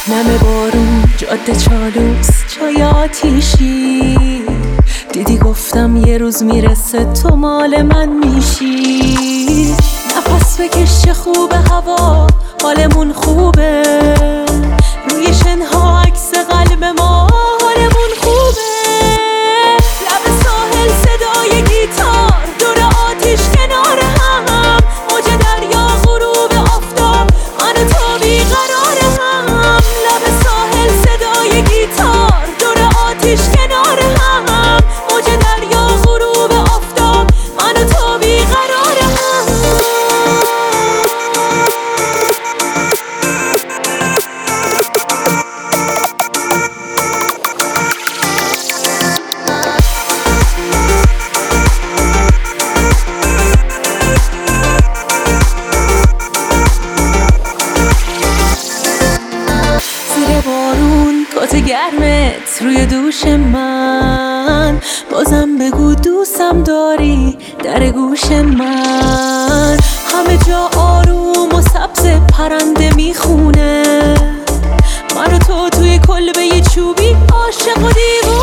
نم بارون، جاده چالوس، چای آتیشی. دیدی گفتم یه روز میرسه تو مال من میشی. نفس بکش چه خوبه هوا، حالمون خوبه. روی شنها عکس قلب ما، حالمون خوبه. لب ساحل صدای گیتار، دور آتیش کنار هم. موج دریا، غروب آفتاب، من و تو بیقرار هم. لب ساحل صدای گیتار، دور آتیش کنار هم. موج دریا، غروب آفتاب، من و تو بیقرار هم. زیر بارون کت گرمت روی دوش من، بازم بگو دوستم داری در گوش من. همه جا آروم و سبز، پرنده میخونه. من و تو توی کلبه چوبی، عاشق و دیوونه.